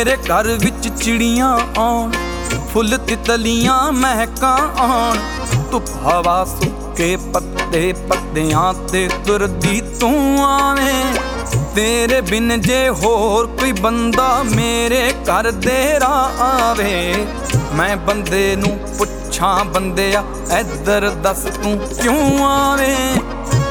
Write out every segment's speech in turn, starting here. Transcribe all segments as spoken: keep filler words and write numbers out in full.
मेरे घर विच चिड़ियां आउण, फुल तितलियां महकां आउण, धुप हवा सुके पत्ते पत्तियां ते तुरदी तू आवें। तेरे बिन जे होर कोई बंदा मेरे घर दे राह आवे, मैं बंदे नूं पुछां बंदिया इधर दस तू क्यों आवें।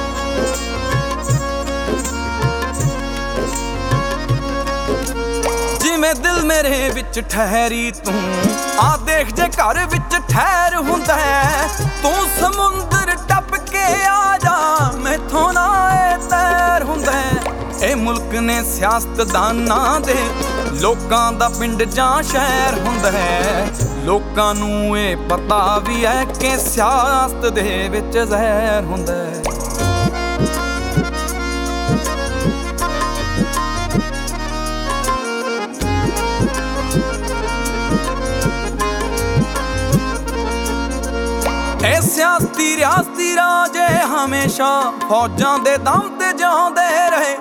जिवें दिल मेरे विच ठहरी तू, आ देख जे घर विच ठहर हुंदा है, तू समुंदर टप के आ जा, मैथों ना ए तैर हुंदा है। ए मुल्क ने सियासतदानां दे लोकां दा पिंड जां शहर हुंदा है, लोकां नूं ए पता भी है कि सियासत दे विच जहर हुंदा है। ए सियासती रियासती राजे हमेशा फौजां दे दम ते जांदे रहे,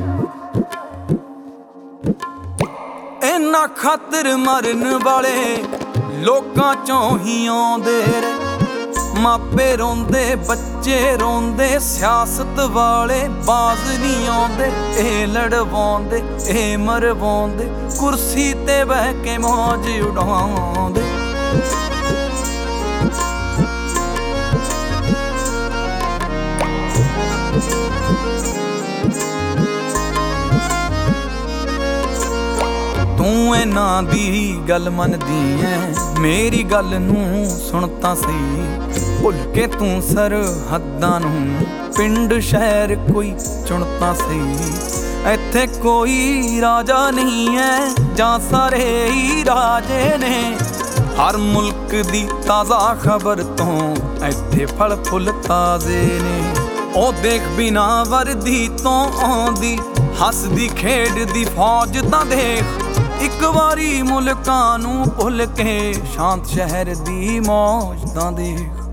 इन्हां खातर मरन वाले लोकां चों ही आउंदे रहे। मापे रोंदे बच्चे रोंदे, सियासत वाले बाज नहीं आउंदे, ए लड़वाउंदे ए मरवाउंदे, कुर्सी ते बह के मौज उड़ाउंदे। तू इन्हां दी गल मनदी ऐ, मेरी गल नूं सुण तां सही, भुल के तू सरहदां नूं पिंड शहर कोई चुण तां सही। इत्थे कोई राजा नहीं है जां सारे ही राजे ने, हर मुल्क दी ताज़ा खबर तो इत्थे फल फुल ताज़े ने। ओ देख बिना वर्दी तो आउंदी हसदी खेडदी फौज तां देख, एक वारी मुल्कां नूं भुल के शांत शहर दी मौज तां देख।